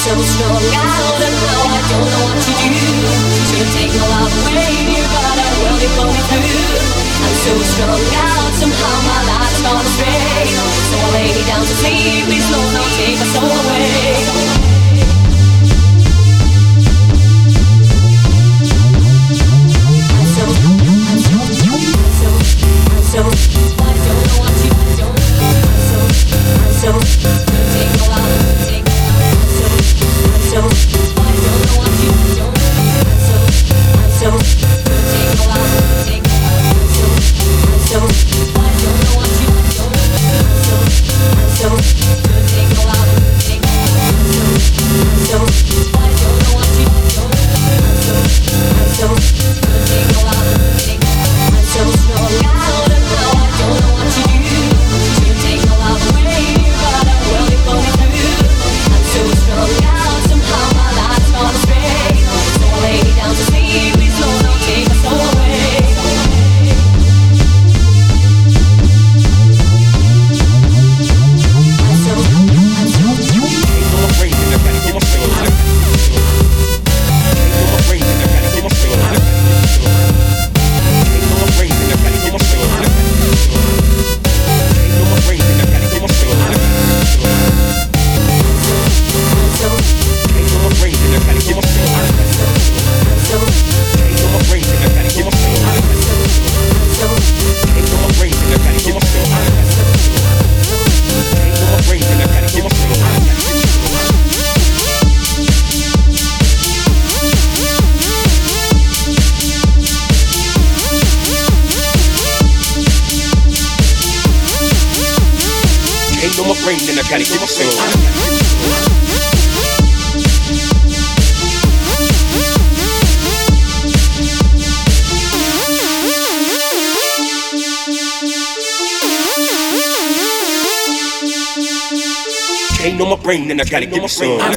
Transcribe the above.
so strung out and now I don't know what to do. To take my love away, dear God, I will be going through. I'm so strung out, somehow my life's gone astray. So I lay me down to sleep, please Lord, don't take my soul away. Ain't no more brain, then I gotta give me some.